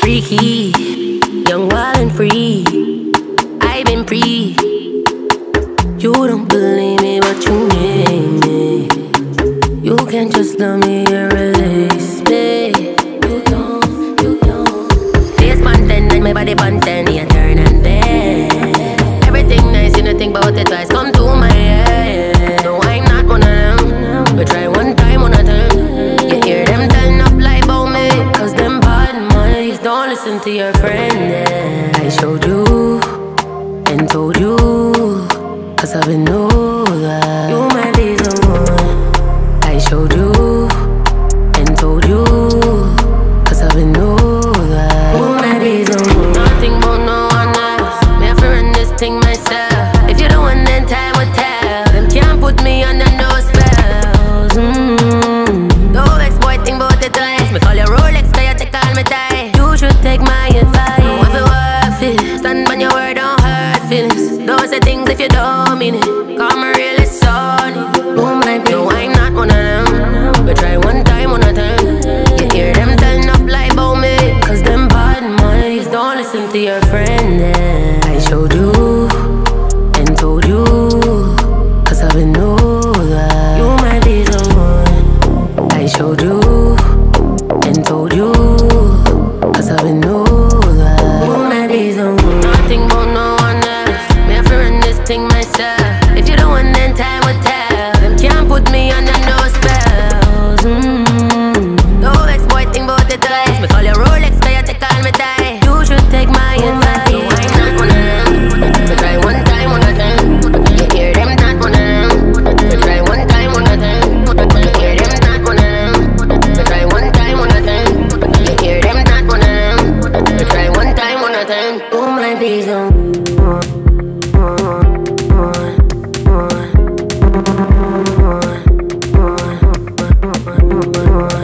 Freaky, young, wild and free. I've been free. You don't believe me, but you need me. You can't just love me and release me. You don't. Face content and my body content, you turn and bend. Everything nice, you don't think about it twice. Come to my head. No, I'm not one of them. But try one time, one of them. You hear them turn up like about me, cause them bad minds don't listen to your friend. Yeah. I showed you and told you, cause I've been know that you might be the one. I showed you and told you, cause I've been know that you might be the one. Nothing but no one else. Me have to run this thing myself. If you're the one, then time will tell. Them can't put me under no spells. No ex-boy think about it twice. Me call your Rolex, cause you take all me tie. You should take my advice. If it worth it, stand on your word, don't hurt feelings. Don't say things if you don't mean it. Come real, it's sunny. Oh my God, no, I'm not one of them. But try one time, one of them. You hear them turn up like about me, cause them bad minds don't listen to your friend. Yeah. I showed you and told you, cause I've been know that you might be the one. I showed you and told you, cause I've been know that you might be the one. Nothing but no one else. Me have to run this thing myself. If you're the one, then time will tell. Them can't put me under no spells. No ex-boy think about it twice. Me call your Rolex, cause you take all me tie. You should take my advice. No, I'm not one of them. But try one time, one of them. You hear them, not one of them. But try one time, one of them. You hear them, not one of them. But try one time, one of them. You hear them, not one of them. But try one time, one of them. You might be the one.